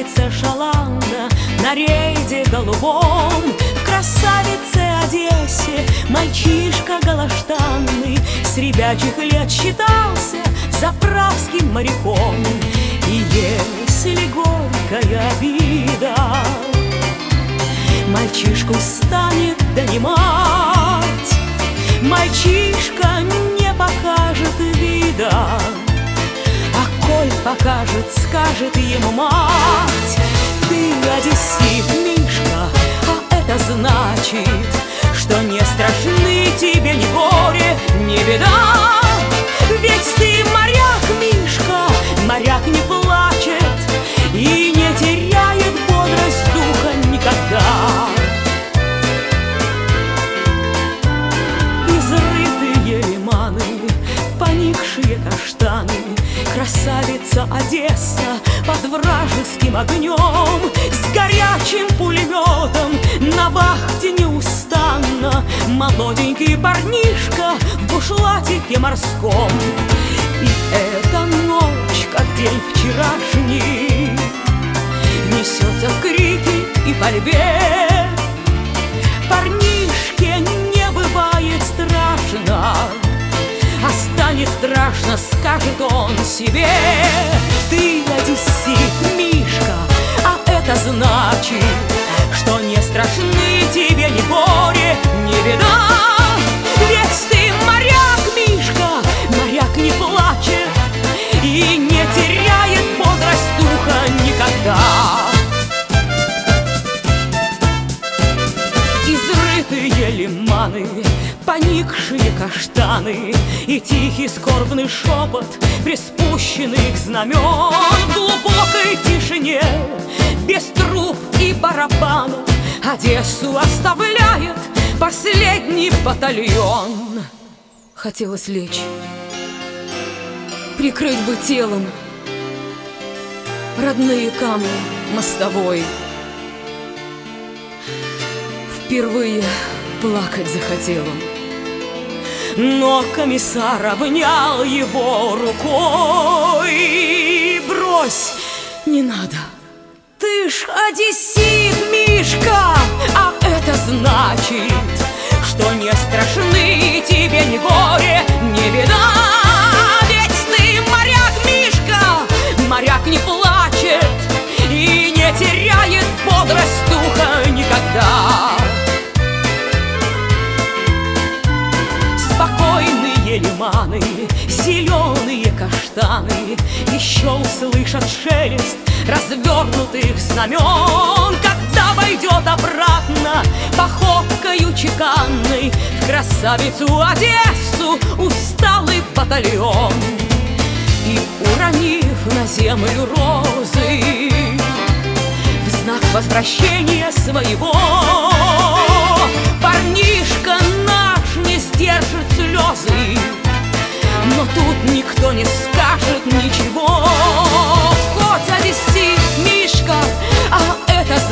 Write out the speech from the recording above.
красавица Шаланда на рейде голубом, в красавице Одессе мальчишка галаштанный с ребячих лет считался заправским моряком. И если горькая обида мальчишку станет донимать, мальчишка не покажет вида, а коль покажет, скажет ему мать: ты одессит, Мишка, а это значит, что не страшны тебе ни горе, ни беда. Ведь ты моряк, Мишка, моряк не плачет и не теряет бодрость духа никогда. Изрытые лиманы, поникшие каштаны, красавица Одесса под вражеским огнем, с горячим пулеметом на вахте неустанно молоденький парнишка в бушлатике морском. И эта ночь, как день вчерашний, несется в крики и пальбе. Парнишке не бывает страшно, а станет страшно, скажет он себе: ты одессит, Мишка, а это значит, что не страшны тебе ни горе, ни беда. Ведь ты моряк, Мишка, моряк не плачет и не теряет бодрость духа никогда. Изрытые лиманы, поникшие каштаны и тихий скорбный шепот приспущенных знамен в глубокой тишине, без труб и барабанов, Одессу оставляет последний батальон. Хотелось лечь, прикрыть бы телом родные камни мостовой. Впервые плакать захотел он, но комиссар обнял его рукой. Брось, не надо, ты ж одессит, Мишка, а это значит, что не страшны тебе ни горе, ни беда. Ведь ты моряк, Мишка, моряк не плачет и не теряет бодрость духа никогда. Спокойные лиманы, зеленые каштаны еще услышат шелест развернутых знамен, когда войдет обратно походкою чеканной в красавицу Одессу усталый батальон. И уронив на землю розы в знак возвращения своего, парнишка наш не сдержит слезы, но тут никто не скажет ничего. Хоть одессит, Мишка, а это